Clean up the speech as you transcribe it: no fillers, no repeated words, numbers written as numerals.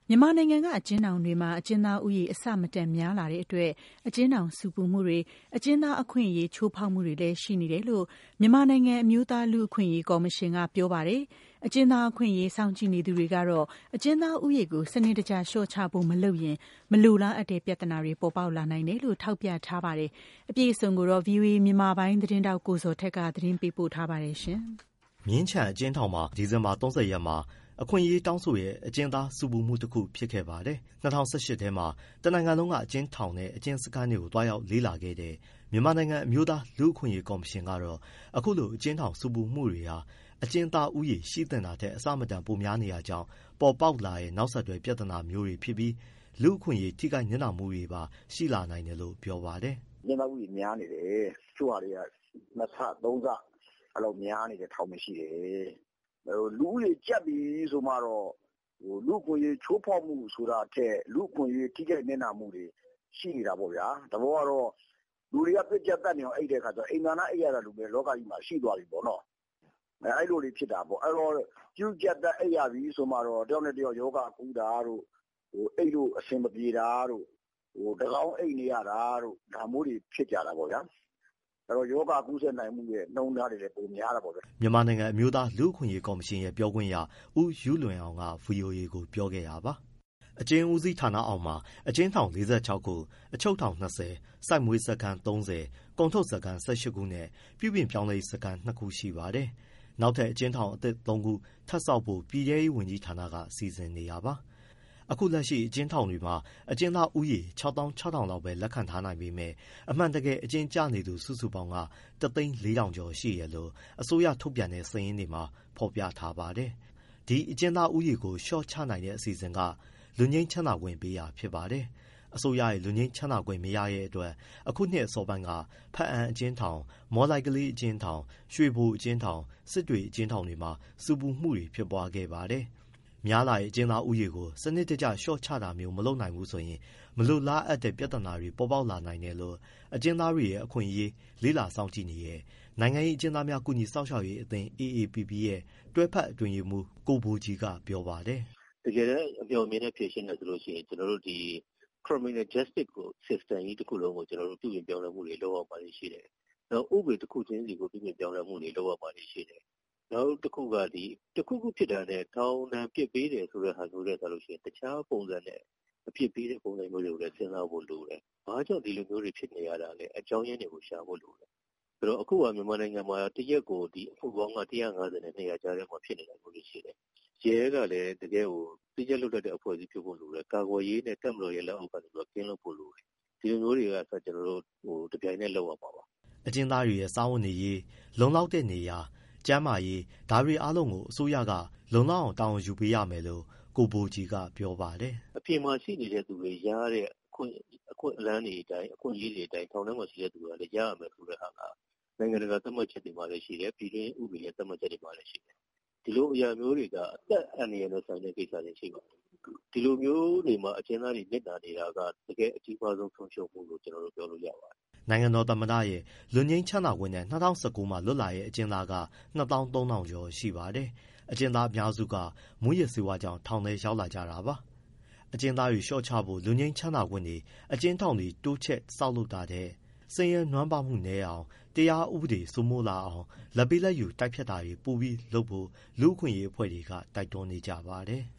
မြန်မာနိုင်ငံကအကျဉ်းထောင်တွေမှာအကျဉ်းသားဦးရေအဆမတန်များလာတဲ့အတွက်အကျဉ်းထောင်ဆူပူမှုတွေအကျဉ်းသားအခွင့်အရေးချိုးဖောက်မှုတွေလည်းရှိနေတယ်လို့မြန်မာနိုင်ငံအမျိုးသားလူ့အခွင့်အရေးကော်မရှင်ကပြောပါတယ်။အကျဉ်းသားအခွင့်အရေးစောင့်ကြည့်နေသူတွေကတော့အကျဉ်းသားဦးရေကိုစနစ်တကျလျှော့ချဖို့မလုပ်ရင်မလိုလားအပ်တဲ့ပြဿနာတွေပေါ်ပေါက်လာနိုင်တယ်လို့ထောက်ပြထားပါတယ်။အပြည့်အစုံကိုတော့ VOA မြန်မာပိုင်းသတင်းတောက်ကိုဇော်ထက်ကသတင်းပေးပို့ထားပါတယ်ရှင်။မြင်းခြံအကျဉ်းထောင်မှာဒီဇင်ဘာ30ရက်မှာအခွင့်အရေးတောင်းဆိုတဲ့အကျဉ်းသားစုပူမှုတစ်ခုဖြစ်ခဲ့ပါတယ်။2018ထဲမှာတနိုင်ငံလုံးကအကျဉ်းထောင်နဲ့အကျဉ်းစခန်းတွေကိုတွားရောက်လေ့လာခဲ့တဲ့မြန်မာနိုင်ငံအမျိုးသားလူ့အခွင့်အရေးကော်မရှင်ကတော့အခုလိုအကျဉ်းထောင်စုပူမှုတွေဟာအကျဉ်းသားဦးရေရှိသင့်တာထက်အဆမတန်ပိုများနေရကြောင်းပေါ်ပေါက်လာတဲ့နောက်ဆက်တွဲပြဿနာမျိုးတွေဖြစ်ပြီးလူ့အခွင့်အရေးထိခိုက်နစ်နာမှုတွေပါရှိလာနိုင်တယ်လို့ပြောပါတယ်။အကျဉ်းသားဦးရေများနေတယ်။ချို့ဟာတွေက2ဆ3ဆအဲ့လိုများနေတဲ့ထောင်မရှိတယ်။လူဦးရေကြက်ပြီးဆိုမှတော့လူ့အခွင့်အရေးချိုးဖောက်မှုဆိုတာထက်လူ့အခွင့်အရေးထိခိုက်နစ်နာမှုတွေရှိနေတာပေါ့ဗျာ။တဘောကတော့လူတွေကပြစ်ကြက်တက်နေအောင်အိတ်တဲ့ခါကျတော့အိမ်သာနာအိတ်ရတာလူပဲလောကကြီးမှာရှိသွားပြီပေါ့နော်။အဲ့လိုတွေဖြစ်တာပေါ့။အဲ့တော့ကျူးကြက်တက်အိတ်ရပြီဆိုမှတော့တယောက်နဲ့တယောက်ယောဂကူးတာတို့အိတ်လို့အဆင်မပြေတာတို့တကောင်းအိတ်နေရတာတို့ဒါမျိုးတွေဖြစ်ကြတာပေါ့ဗျာ။အဲ့တော့ယောဂကူးစက်နိုင်မှုရဲ့နှုံသားတွေလည်းပုံများတာပေါ့ဗျ။မြန်မာနိုင်ငံအမျိုးသားလူ့အခွင့်အရေးကော်မရှင်ရဲ့ပြောခွင့်ရဦးယူလွင်အောင်က VOA ကိုပြောခဲ့တာပါ။အကျဉ်းဦးစီးဌာနအောက်မှာအကျဉ်းထောင်46ခုအချုပ်ထောင်20စိုက်မွေးစခန်း30ကုန်ထုတ်စခန်း18ခုနဲ့ပြုပြင်ပြောင်းလဲစခန်း2ခုရှိပါတယ်။နောက်ထပ်အကျဉ်းထောင်အသစ်3ခုထပ်ဆောက်ဖို့ပြည်ထဲရေးဝန်ကြီးဌာနကစီစဉ်နေတာပါ။အခုလက်ရှိအကျဉ်းထောင်တွေမှာအကျဉ်းသားဦးရေ66000လောက်ပဲလက်ခံထားနိုင်ပေမဲ့အမှန်တကယ်အကျဉ်းကျနေသူစုစုပေါင်းက14000ကျော်ရှိရလို့အစိုးရထုတ်ပြန်တဲ့စာရင်းတွေမှာဖော်ပြထားပါတယ်။ဒီအကျဉ်းသားဦးရေကိုလျှော့ချနိုင်တဲ့အစီအစဉ်ကလွတ်ငြိမ်းချမ်းသာခွင့်ပေးတာဖြစ်ပါတယ်။အစိုးရရဲ့လွတ်ငြိမ်းချမ်းသာခွင့်မရတဲ့အတွက်အခုနှစ်အစောပိုင်းကဖားအံအကျဉ်းထောင်မော်လိုက်ကလေးအကျဉ်းထောင်ရွှေဘိုအကျဉ်းထောင်စစ်တွေအကျဉ်းထောင်တွေမှာစူပူမှုတွေဖြစ်ပွားခဲ့ပါတယ်။များလာတဲ့အကျဉ်းသားဦးရေကိုစနစ်တကျလျှော့ချတာမျိုးမလုပ်နိုင်ဘူးဆိုရင်မလိုလားအပ်တဲ့ပြဿနာတွေပေါ်ပေါက်လာနိုင်တယ်လို့အကျဉ်းသားတွေရဲ့အခွင့်အရေးလေ့လာစောင့်ကြည့်နေတဲ့နိုင်ငံရေးအကျဉ်းသားများကူညီစောင့်ရှောက်ရေးအသင်း AAPP ရဲ့တွဲဖက်အတွင်းရေးမှူးကိုဘိုကြီးကပြောပါတယ်။တကယ်တမ်းအမျှော်အမြင်နဲ့ဖြေရှင်းတယ်ဆိုလို့ရှိရင်ကျွန်တော်တို့ဒီ criminal justice ကို system ကြီးတစ်ခုလုံးကိုကျွန်တော်တို့ပြုပြင်ပြောင်းလဲမှုတွေလုပ်အောင်ပါလိမ့်ရှိတယ်။နောက်ဥပဒေတစ်ခုချင်းစီကိုပြုပြင်ပြောင်းလဲမှုတွေလုပ်အောင်ပါလိမ့်ရှိတယ်။နောက်တစ်ခုကဒီတစ်ခုခုဖြစ်တာနဲ့ထောင်ဒဏ်ပြစ်ပေးတယ်ဆိုတဲ့ဟာမျိုးတွေဆိုလို့ရှိရင်တခြားပုံစံနဲ့အဖြစ်ပေးတဲ့ပုံစံမျိုးတွေကိုလည်းစဉ်းစားဖို့လိုတယ်။ဘာကြောင့်ဒီလိုမျိုးတွေဖြစ်နေရတာလဲအကြောင်းရင်းတွေကိုရှာဖို့လိုတယ်။ဆိုတော့အခုကမြန်မာနိုင်ငံမှာတရက်ကိုဒီအမှုပေါင်းက150နဲ့200ကြားထဲမှာဖြစ်နေတာမျိုးတွေရှိတယ်။ရဲကလည်းတကယ်ကိုသိကျလွတ်တဲ့အဖွဲ့အစည်းဖြစ်ဖို့လိုတယ်။ကာကွယ်ရေးနဲ့တပ်မတော်ရဲ့လက်အောက်ကနေကင်းလွတ်ဖို့လိုတယ်။ဒီလိုမျိုးတွေကဆိုကျွန်တော်တို့တပြိုင်နက်လောက်ရမှာပါ။အကျဉ်းသားတွေရဲ့စားဝတ်နေရေးလုံလောက်တဲ့နေရာကျန်းမာရေးဒါတွေအားလုံးကိုအစိုးရကလုံလောက်အောင်တာဝန်ယူပေးရမယ်လို့ကိုဘိုကြီးကပြောပါတယ်။အပြင်မှာရှိနေတဲ့သူတွေရတဲ့အခွင့်အလမ်းတွေအတိုင်းအခွင့်အရေးတွေအတိုင်းထောင်ထဲမှာရှိတဲ့သူတွေကလည်းရရမယ်ဆိုတဲ့ဟာကနိုင်ငံတကာသတ်မှတ်ချက်တွေမှာလည်းရှိတယ်ပြည်တွင်းဥပဒေရဲ့သတ်မှတ်ချက်တွေမှာလည်းရှိတယ်။ဒီလိုအရာမျိုးတွေကအသက်အန္တရာယ်နဲ့ဆိုင်တဲ့ကိစ္စတွေရှိပါတယ်။ဒီလိုမျိုးတွေမှာအကျဉ်းသားတွေနစ်နာနေတာကတကယ်အကြီးမားဆုံးဆုံးရှုံးမှုလို့ကျွန်တော်တို့ပြောလို့ရပါတယ်။နိုင်ငံတော်သမ္မတရဲ့လွတ်ငြိမ်းချမ်းသာခွင့်နဲ့2019မှာလွတ်လာတဲ့အကျဉ်းသားက23000ကျော်ရှိပါတယ်။အကျဉ်းသားအများစုကမူးယစ်ဆေးဝါးကြောင့်ထောင်ထဲရောက်လာကြတာပါ။အကျဉ်းသားတွေလျှော့ချဖို့လွတ်ငြိမ်းချမ်းသာခွင့်တွေအကျဉ်းထောင်တွေတိုးချဲ့ဆောက်လုပ်တာတဲ့ဆင်းရဲနွမ်းပါမှုနည်းအောင်တရားဥပဒေစိုးမိုးလာအောင်လက်ပေးလက်ယူတိုက်ဖြတ်တာတွေပိုပြီးလုပ်ဖို့လူ့အခွင့်အရေးအဖွဲ့တွေကတိုက်တွန်းနေကြပါတယ်။